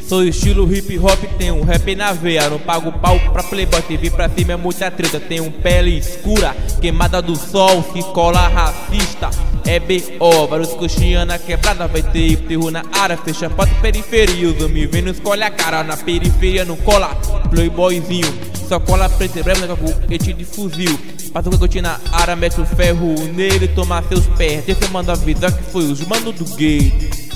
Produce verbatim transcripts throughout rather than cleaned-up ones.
Sou estilo hip hop, tenho um rap na veia. Não pago pau pra playboy, te vir pra cima é muita treta. Tenho pele escura, queimada do sol, se cola racista. É B O, vários coxinha na quebrada. Vai ter terror na área, fecha a porta periferia. Os homens vêm, não escolhe a cara, na periferia não cola. Playboyzinho, só cola preto e branco, né, com foguete de fuzil. Passa o cocote na área, mete o ferro nele, toma seus pés. Deixa eu mandar avisar que foi os mano do gate.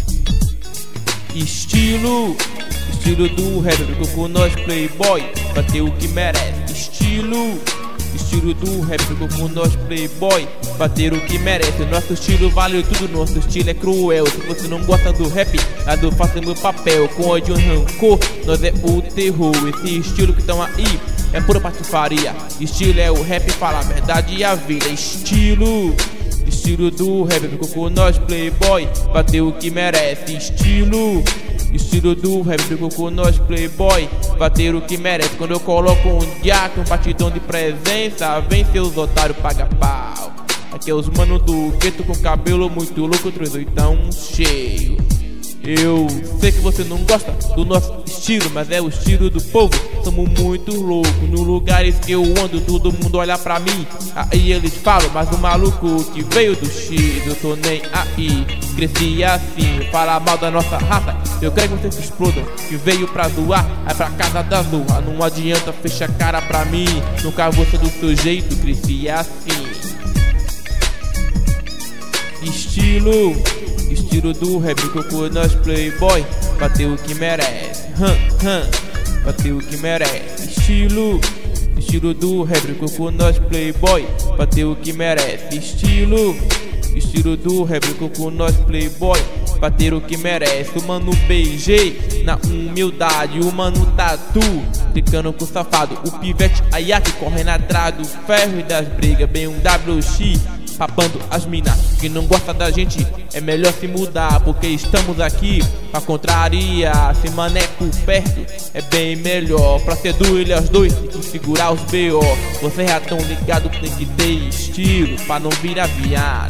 Estilo, estilo do rap, ficou com nós playboy, bater o que merece. Estilo, estilo do rap, ficou com nós playboy, bater o que merece. Nosso estilo vale tudo, nosso estilo é cruel. Se você não gosta do rap, nada eu faço meu papel. Com ódio e rancor, nós é o terror. Esse estilo que tão aí é pura patifaria. Estilo é o rap, fala a verdade e a vida. Estilo, estilo do rap, ficou com nós playboy, bateu o que merece. Estilo, estilo do rap, ficou com nós playboy, bater o que merece. Quando eu coloco um jack, um batidão de presença, vem seus otários, paga pau. Aqui é os mano do gueto com cabelo muito louco, três oitão cheio. Eu sei que você não gosta do nosso estilo, mas é o estilo do povo. Somos muito loucos, nos lugares que eu ando todo mundo olha pra mim. Aí eles falam, mas o maluco que veio do X, eu tô nem aí. Cresci assim, fala mal da nossa raça, eu quero que vocês se explodam. Que veio pra zoar, vai pra casa da zoa. Não adianta fechar a cara pra mim, nunca vou ser do seu jeito, cresci assim. Estilo, estilo do rap, com nós playboy, bateu o que merece. Hum, hum, bateu o que merece. Estilo, estilo do rap, com nós playboy, bateu o que merece. Estilo, estilo do rap, com nós playboy, bater o que merece. O mano beijei na humildade, o mano tatu ficando com o safado. O pivete Ayaki correndo atrás do ferro e das brigas. Bem um W X papando as minas que não gosta da gente, é melhor se mudar, porque estamos aqui pra contrariar. Se maneco perto é bem melhor, pra ser do Ilhas dois tem que segurar os B O. Vocês já tão ligados, tem que ter estilo pra não virar viado.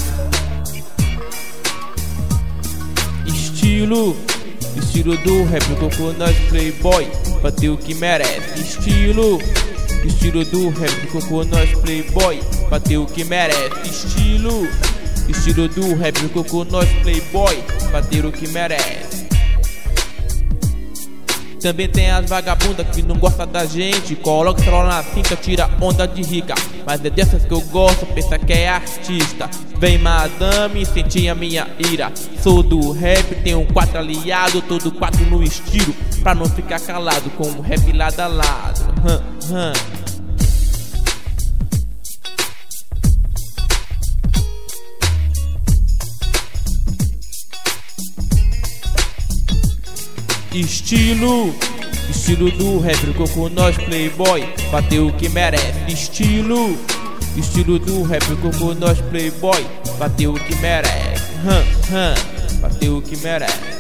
Estilo, estilo do rap, com nós playboy, bateu o que merece. Estilo, estilo do rap, com nós playboy, bateu o que merece. Estilo, estilo do rap, com nós playboy, bater o que merece. Também tem as vagabundas que não gostam da gente, coloca o celular na cinta, tira onda de rica. Mas é dessas que eu gosto, pensa que é artista. Vem madame, senti a minha ira. Sou do rap, tenho quatro aliados, todo quatro no estilo, pra não ficar calado com o rap lado a lado. Hum, hum. Estilo, estilo do rap, com nós playboy, bateu o que merece. Estilo, estilo do rap, com nós playboy, bateu o que merece. Hum, hum, bateu o que merece.